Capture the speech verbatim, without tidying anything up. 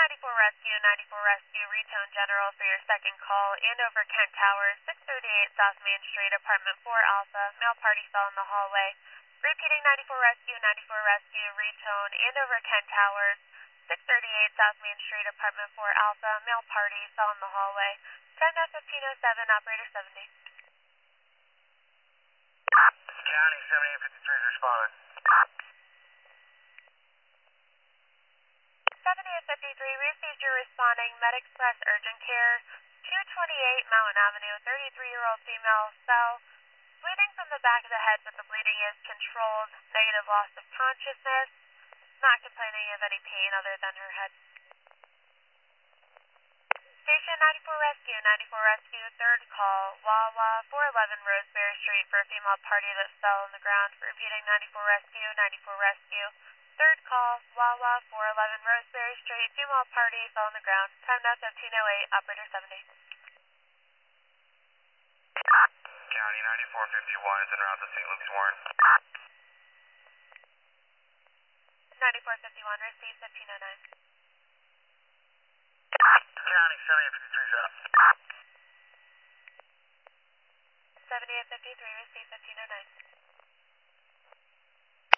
ninety-four Rescue, ninety-four Rescue, retone General for your second call. Andover Kent Towers, six thirty-eight South Main Street, apartment four Alpha. Male party fell in the hallway. Repeating ninety-four Rescue, ninety-four Rescue, retone Andover Kent Towers, six thirty-eight South Main Street, apartment four Alpha. Male party fell in the hallway. Time now fifteen oh seven, operator seventy. County seventy-eight fifty-three is responding. seventy-eight fifty-three, received your responding Med Express urgent care, two twenty-eight Mountain Avenue, thirty-three-year-old female, fell. Bleeding from the back of the head, but the bleeding is controlled. Negative loss of consciousness. Not complaining of any pain other than her head. Station ninety-four Rescue, ninety-four Rescue, third call, Wawa, four eleven Roseberry Street for a female party that fell on the ground. Repeating ninety-four Rescue, ninety-four Rescue, third call, Wawa, four eleven Roseberry Street, female party fell on the ground. Time now fifteen oh eight, operator seventy. County ninety-four fifty-one is en route to Saint Luke's Warren. ninety-four fifty-one, received fifteen oh nine. County seventy-eight fifty-three is up. seventy-eight fifty-three, received fifteen oh nine.